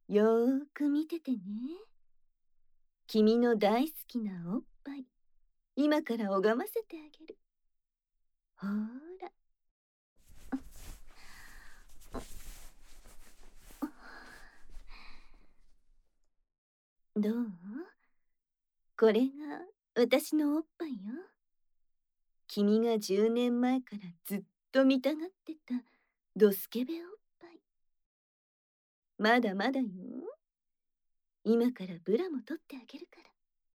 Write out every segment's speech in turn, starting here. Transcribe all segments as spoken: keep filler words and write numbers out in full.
よーく見ててね。君の大好きなおっぱい、今から拝ませてあげる。ほーら。どう？これが私のおっぱいよ。君がじゅうねんまえからずっと見たがってたドスケベおっぱい。まだまだよ。今からブラも取ってあげるから。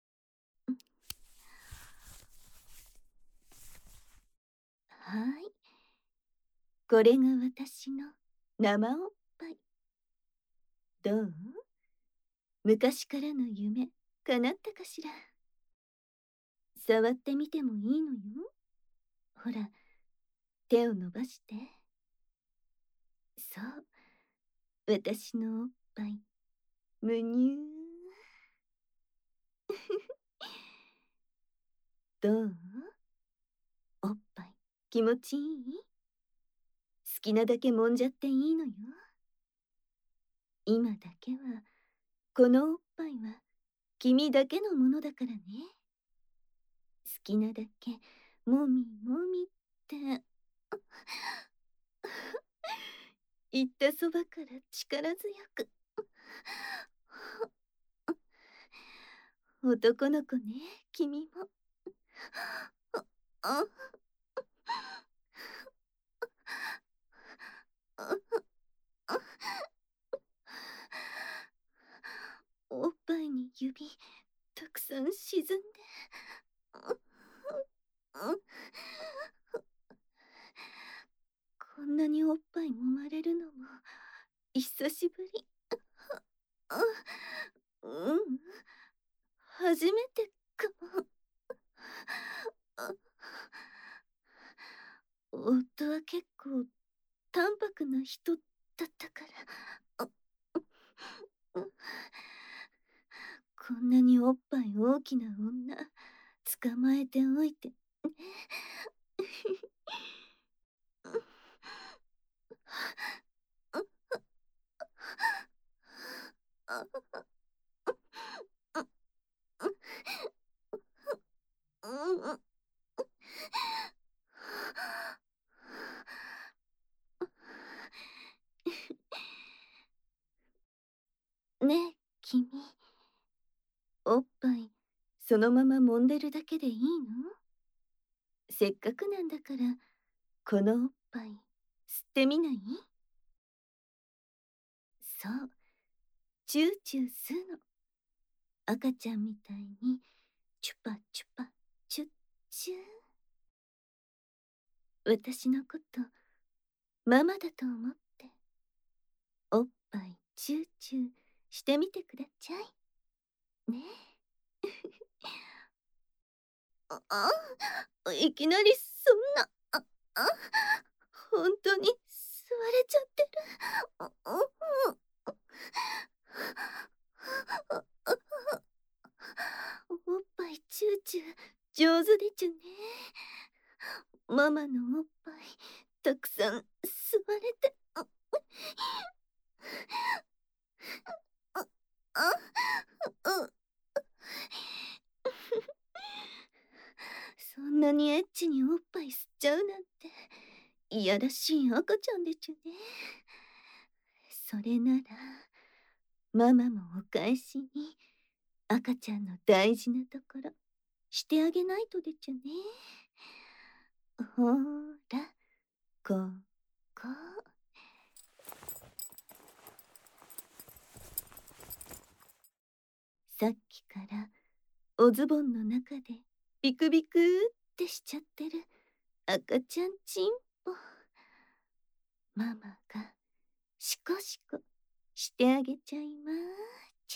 はい。これが私の生おっぱい。どう？昔からの夢、叶ったかしら？触ってみてもいいのよ。ほら、手を伸ばして。そう。私のおっぱい、むにゅー。どう？おっぱい、気持ちいい？好きなだけ揉んじゃっていいのよ。今だけは、このおっぱいは、君だけのものだからね。好きなだけ、もみもみって。言ったそばから力強く。男の子ね、君も。おっぱいに指たくさん沈んで。こんなにおっぱい揉まれるのも久しぶり。うん、初めてかも。夫は結構淡白な人だったから。こんなにおっぱい大きな女捕まえておいて。ねえ、君。おっぱい、そのまま揉んでるだけでいいの？せっかくなんだから、このおっぱい、吸ってみない？そう、チューチュー吸うの。赤ちゃんみたいに、チュパチュパ、チュッチュー。私のこと、ママだと思って、おっぱいチューチューしてみてくだちゃい。ねえ。あ、あ、いきなりそんな、あ、あ、本当に吸われちゃってる。あ、あ、おっぱいチューチュー上手でちゅね。ママのおっぱいたくさん吸われて。あ、あ、あ、う、そんなにエッチにおっぱい吸っちゃうなんて、いやらしい赤ちゃんでちゅね。それなら、ママもお返しに、赤ちゃんの大事なところ、してあげないとでちゅね。ほーら、ここ。さっきからおズボンの中でビクビクってしちゃってる赤ちゃんちんぽ。ママがシコシコしてあげちゃいまーち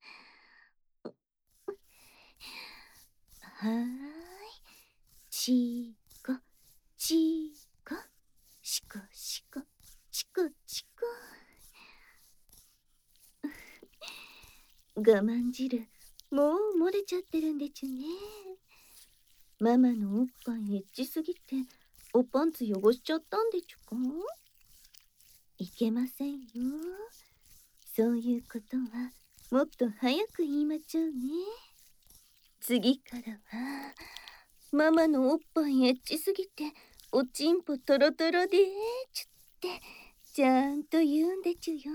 ゃ。はーい。チーコ、チーコ、シコシコ、チコチコ。我慢汁、もう漏れちゃってるんでちゅね。ママのおっぱいエッチすぎて、おパンツ汚しちゃったんでちゅか？いけませんよ。 そういうことはもっと早く言いまちょうね。次からはママのおっぱいエッチすぎておちんぽトロトロでーちゅってちゃんと言うんでちゅよ。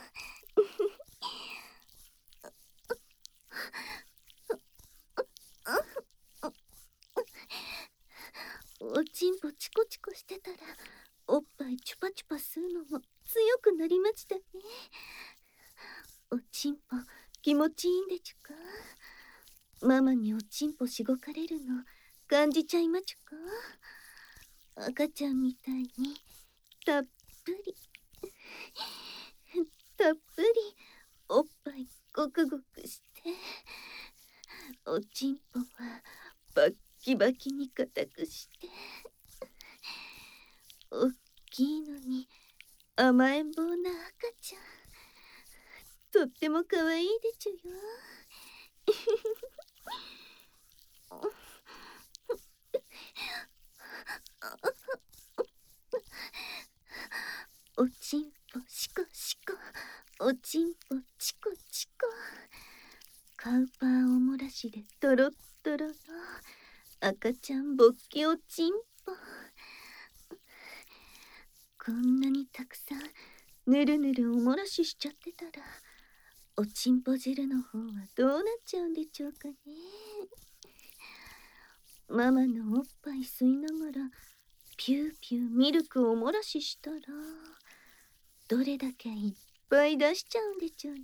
おちんぽチコチコしてたらおっぱいチュパチュパ吸うのも強くなりましたね。おちんぽ気持ちいいんでちゅか。ママにおちんぽしごかれるの感じちゃいまちゅか。赤ちゃんみたいにたっぷりたっぷりおっぱいごくごくしておちんぽはバッキバキに固くしておっきいのに甘えん坊な赤ちゃん、とってもかわいいでちゅよ。おちんぽシコシコ、おちんぽチコチコ、カウパーおもらしでトロットロの赤ちゃんぼっきおちんぽ。こんなにたくさんぬるぬるおもらししちゃってたらおちんぽ汁の方はどうなっちゃうんでちょうかね。ママのおっぱい吸いながらピューピューミルクをおもらししたらどれだけいっぱい出しちゃうんでちょうね。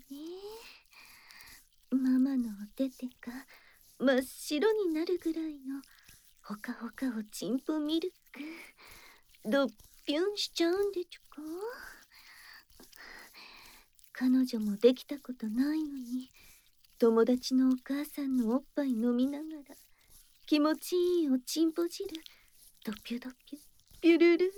ママのおててが真っ白になるぐらいのほかほかおちんぽミルクどっぴゅんしちゃうんでちゅか。彼女もできたことないのに友達のお母さんのおっぱい飲みながら気持ちいいおちんぽ汁ドピュドピュピュルルー。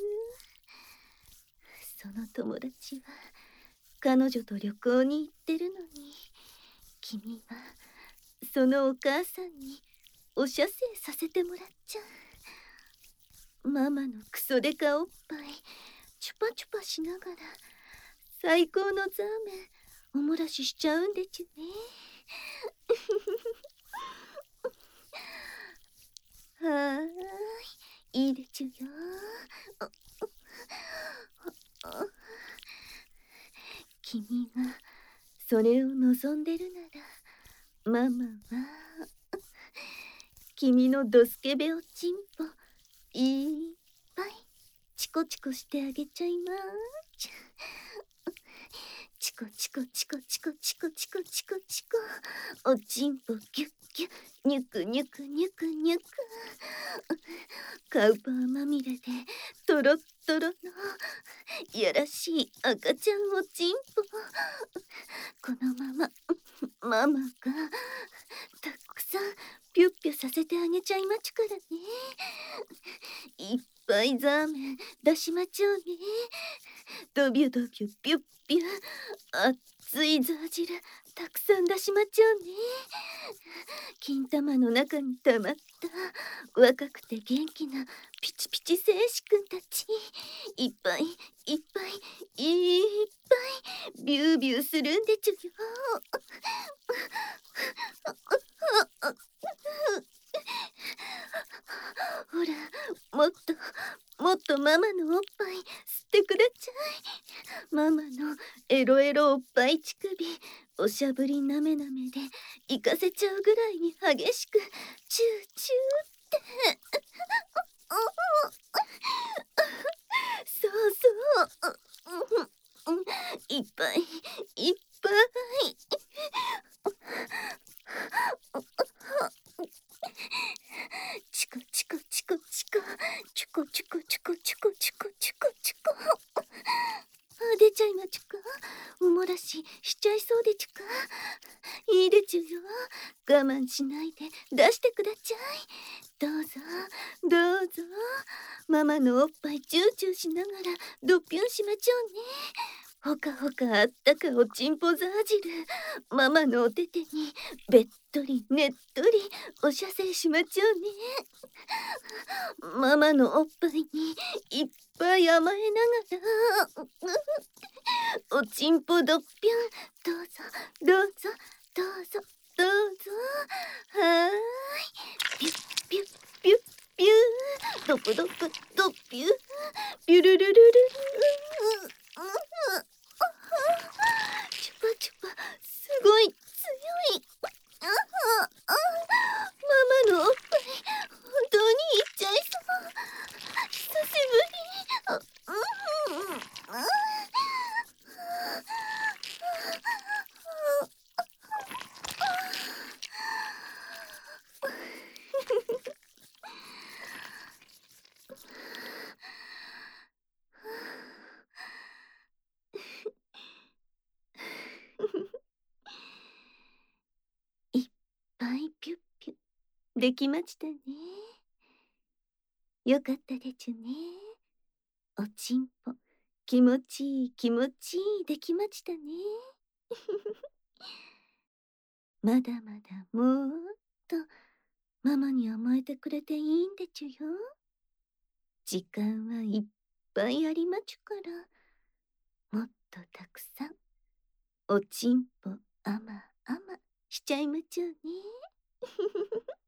その友達は彼女と旅行に行ってるのに君はそのお母さんにお射精させてもらっちゃう。ママのクソデカおっぱいチュパチュパしながら最高のザーメンおもらししちゃうんでちゅね。はーい、いいでちゅよ。君がそれを望んでるならママは君のドスケベおちんぽいっぱいチコチコしてあげちゃいまーす。チコチコチコチコチコチコチコチコおちんぽギュッギュッニュクニュクニュクニュクカウパーまみれでトロットロのやらしい赤ちゃんおちんぽ。このままママがたくさんピュッピュさせてあげちゃいまちゅからね。いっぱいザーメン出しまちょうね。ドビュドビュピュッピュ熱いザー汁たくさん出しまちょうね。金玉の中にたまった若くて元気なピチピチ精子くんたちいっぱいいっぱいいっぱいビュービューするんでちゅよ。ほらもっともっとママのおっぱい吸ってくだちゃい。ママのエロエロおっぱい乳首おしゃぶりなめなめで行かせちゃうぐらいに激しくチューチューってそうそういっぱいいっぱいチコチコチコチコチュコチュコチュコチュコチュコチュコチュコ出ちゃいまちゅか。おもらししちゃいそうでちゅか。いいでちゅよ。我慢しないで出してくだちゃい。どうぞどうぞ。ママのおっぱいチューチューしながらドッピュンしまちょうね。ほかほかあったかおちんぽザー汁ママのおててにべっとりねっとりお射精しまちょうね。ママのおっぱいにいっぱい甘えながらおちんぽどっぴゅん。どうぞどうぞどうぞどうぞ。はーい。ピュッピュッピュッピュー。ドプドプドッピュー。ピュルルルルル。うううう。チュパチュパ、すごい強い。あああ、ママのおっぱい本当にいっちゃいそう。久しぶり。あ、うん、あ、いっぱいピュッピュできましたね。よかったでちゅね。おちんぽ気持ちいい気持ちいいできましたね。まだまだもっとママに甘えてくれていいんでちゅよ。時間はいっぱいありまちゅから、もっとたくさんおちんぽあまあましちゃいまちゅね。